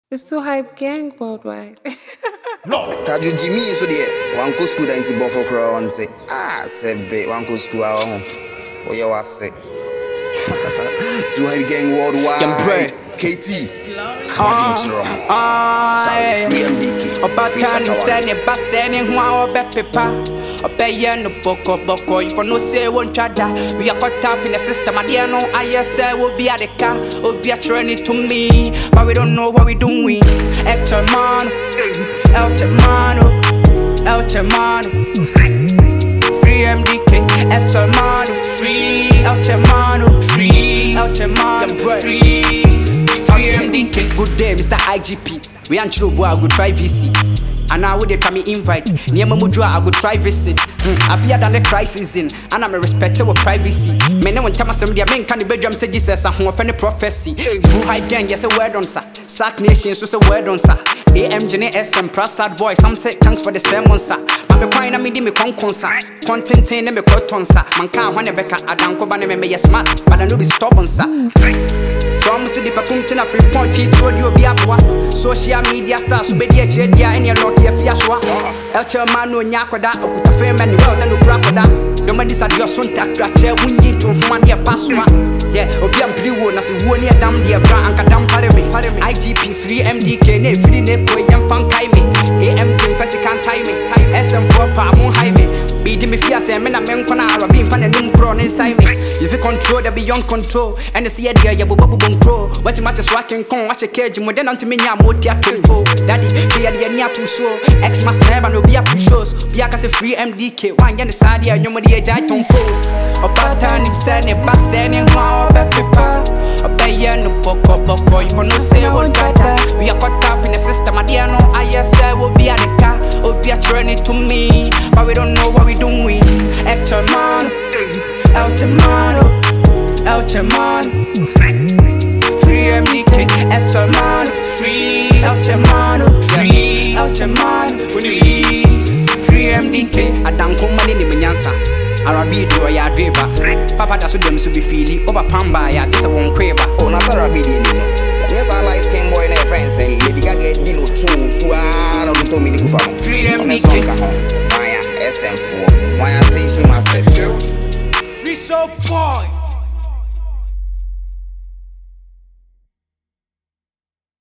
It's too hype gang worldwide. No. Taju Jimmy so there. One go school that into Buffalo Crown say, sebe one go school home. Oh yeah, was say. Too hype gang worldwide. KT. Free MDK. About time send it, but sending one or paper. A pay no boko, if no say one chada. We are caught up in the system. I didn't know I will be at the car, will be a training to me. But we don't know what we're doing. El Chamano, free MDK, El Chamano, free El Chamano, free El Chamano, free MDK. Good day, Mr. IGP. We ain't sure boy, I go try VC. And now they come me invite. Near Mamudra, I go try visit. I fear than the crisis in, and I'm a respecter of privacy. Many one time some of their men can be bedroom say Jesus and who offend the prophecy. Who hide gang, yes, a word on sir. Sack nations, so a word on sir. AMGNS Prasad boy, some say thanks for the sermon sir. I'm a crying, I mean, me conconsor. Content in me cotton sir. Man can't want a becca, I don't go ban me smart, but I know be stubborn sir. So I'm see the patuntina free point, he told you be up. Social media stars, be the JD, and your lot here, Fiaswa. El Chamano, Yakoda, a fair man, well, then the crocodile. The man is at your son, that chair, we need to find your password. Yeah, Obiam Blue, as a one year down the bra and Kadam Parame, IGP, free MDK, free Nepo, young fan Kaime, AMG, Fessican timing, SM4 Pamo Jaime, BD me Fias, and men are men con Arab, being fan and new crown inside me. If you control the beyond control, and the sea idea, you will bubble grow. What you match is walking, watch a cage, more than anti me, I'm what you can. Daddy, fear the near too slow, X must never no be up to shows, be a free MDK, one yan the side, yeah, you the age I don't force. A pattern him sending, but sending more paper. A pay no boko, you for no say one data. We are caught up in the system, I didn't know I will be at the car, will be a journey to me, but we don't know what we're doing. El Chamano, free MDK, El Chamano, free El Chamano, free El Chamano, free MDK. I don't come money in the Yansa. Arabi do ya driba. Papa that's what them should be feeling. Over Pamba, ya just a one crabber. Oh, that's Arabi. Yes, I like skin boy and friends and Lady Gaga Dino too. So I don't tell me the group. Free MDK. Maya SM4. Maya Station Master. Free so boy.